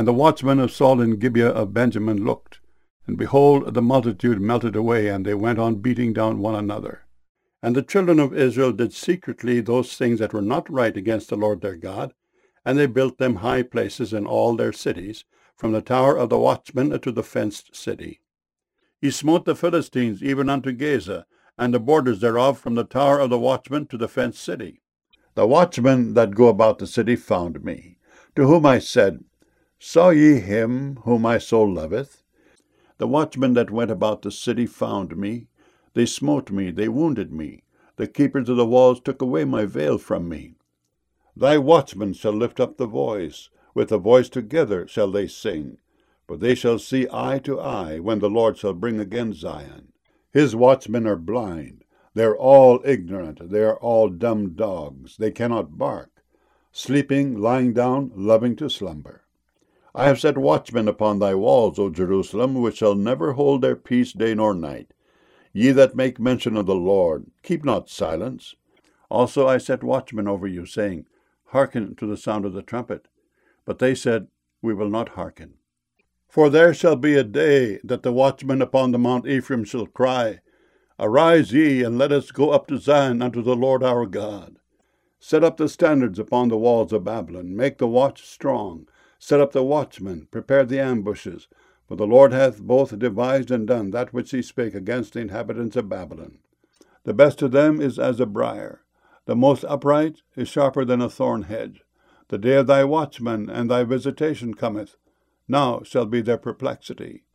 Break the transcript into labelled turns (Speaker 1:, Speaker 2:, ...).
Speaker 1: And the watchmen of Saul in Gibeah of Benjamin looked, and behold, the multitude melted away, and they went on beating down one another. And the children of Israel did secretly those things that were not right against the Lord their God, and they built them high places in all their cities, from the tower of the watchman to the fenced city. He smote the Philistines even unto Gaza, and the borders thereof from the tower of the watchman to the fenced city. The watchmen that go about the city found me, to whom I said, Saw ye him whom my soul loveth? The watchmen that went about the city found me. They smote me, they wounded me. The keepers of the walls took away my veil from me. Thy watchmen shall lift up the voice, with the voice together shall they sing. For they shall see eye to eye, when the Lord shall bring again Zion. His watchmen are blind, they are all ignorant, they are all dumb dogs, they cannot bark, sleeping, lying down, loving to slumber. I have set watchmen upon thy walls, O Jerusalem, which shall never hold their peace day nor night. Ye that make mention of the Lord, keep not silence. Also I set watchmen over you, saying, Hearken to the sound of the trumpet. But they said, We will not hearken. For there shall be a day that the watchmen upon the Mount Ephraim shall cry, Arise ye, and let us go up to Zion unto the Lord our God. Set up the standards upon the walls of Babylon, make the watch strong, set up the watchmen, prepare the ambushes, for the Lord hath both devised and done that which he spake against the inhabitants of Babylon. The best of them is as a briar, the most upright is sharper than a thorn hedge. The day of thy watchman and thy visitation cometh. Now shall be their perplexity.